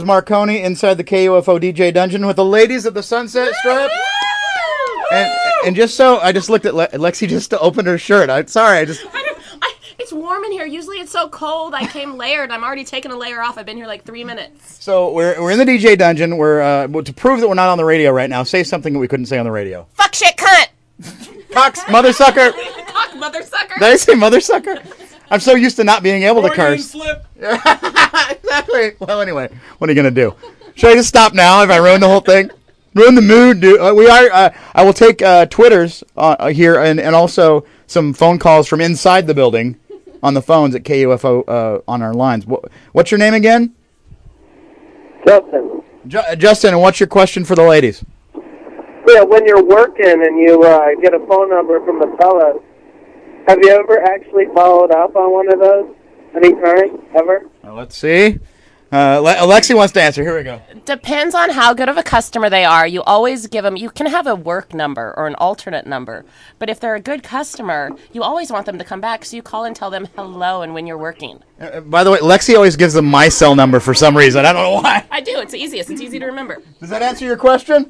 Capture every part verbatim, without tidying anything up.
Marconi inside the K U F O D J Dungeon with the ladies of the Sunset Strip. And, and just so, I just looked at Le- Lexi just to open her shirt. I'm sorry, I just... I don't, I, it's warm in here. Usually it's so cold. I came layered. I'm already taking a layer off. I've been here like three minutes. So we're we're in the D J Dungeon. We're uh, to prove that we're not on the radio right now, say something that we couldn't say on the radio. Fuck, shit, cunt. Cocks, mother sucker. Cock, mother sucker. Did I say mother sucker? I'm so used to not being able to Freudian curse. slip. Exactly. Well, anyway, what are you going to do? Should I just stop now if I ruin the whole thing? Ruin the mood, dude. Uh, we are. Uh, I will take uh, Twitters uh, here and, and also some phone calls from inside the building on the phones at K U F O uh, on our lines. What, what's your name again? Justin. Ju- Justin, and what's your question for the ladies? Yeah, when you're working and you uh, get a phone number from the fellas, have you ever actually followed up on one of those? Any time? Ever? Well, let's see. Uh, Le- Alexi wants to answer. Here we go. Depends on how good of a customer they are. You always give them, you can have a work number or an alternate number, but if they're a good customer, you always want them to come back, so you call and tell them hello and when you're working. Uh, by the way, Lexi always gives them my cell number for some reason. I don't know why. I do. It's the easiest. It's easy to remember. Does that answer your question?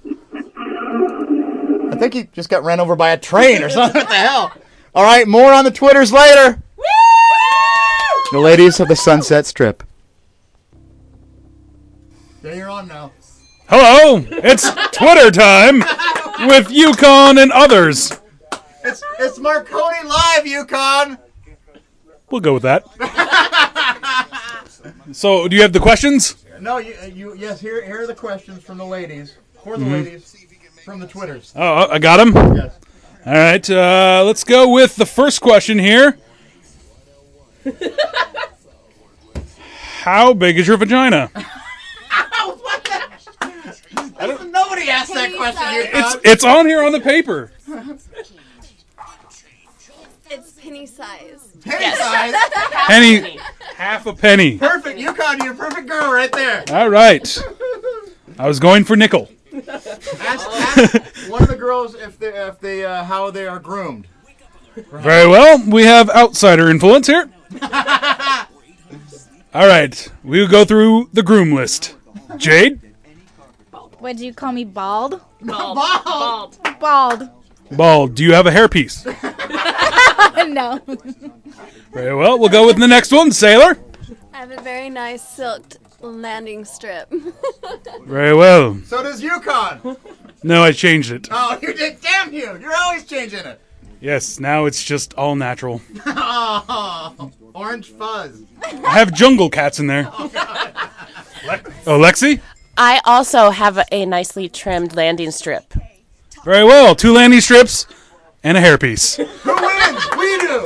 I think he just got ran over by a train or something. What the hell? All right, more on the Twitters later. Woo! The ladies of the Sunset Strip. Yeah, you're on now. Hello, it's Twitter time with Yukon and others. It's it's Marconi Live, Yukon. We'll go with that. So, do you have the questions? No, you, you yes. Here here are the questions from the ladies for the mm-hmm. ladies from the Twitters. Oh, I got them. Yes. All right, uh, let's go with the first question here. How big is your vagina? What the? Nobody asked that question. It's it's on here on the paper. It's penny size. Penny yes. size. Penny, half a penny. Perfect, Yukon. You're a perfect girl right there. All right. I was going for nickel. Ask, ask one of the girls if they if they uh, how they are groomed. Very well. We have outsider influence here. All right. We'll go through the groom list. Jade? What, do you call me bald? Bald. Bald. Bald. Bald. Do you have a hairpiece? No. Very well. We'll go with the next one. Sailor? I have a very nice silked landing strip. Very well. So does Yukon. No, I changed it. Oh, you did. Damn you. You're always changing it. Yes, now it's just all natural. Oh, orange fuzz. I have jungle cats in there. Oh, God. Oh, Lexi? I also have a, a nicely trimmed landing strip. Very well. Two landing strips and a hairpiece. Who wins? We do.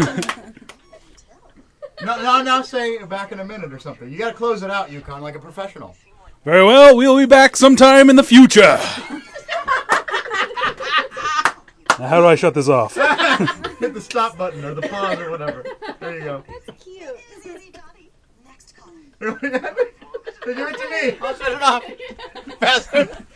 no, no, no, say back in a minute or something. You got to close it out, Yukon, like a professional. Very well. We'll be back sometime in the future. Now, how do I shut this off? Hit the stop button or the pause or whatever. There you go. That's cute. Give it to me. I'll shut it off. Faster.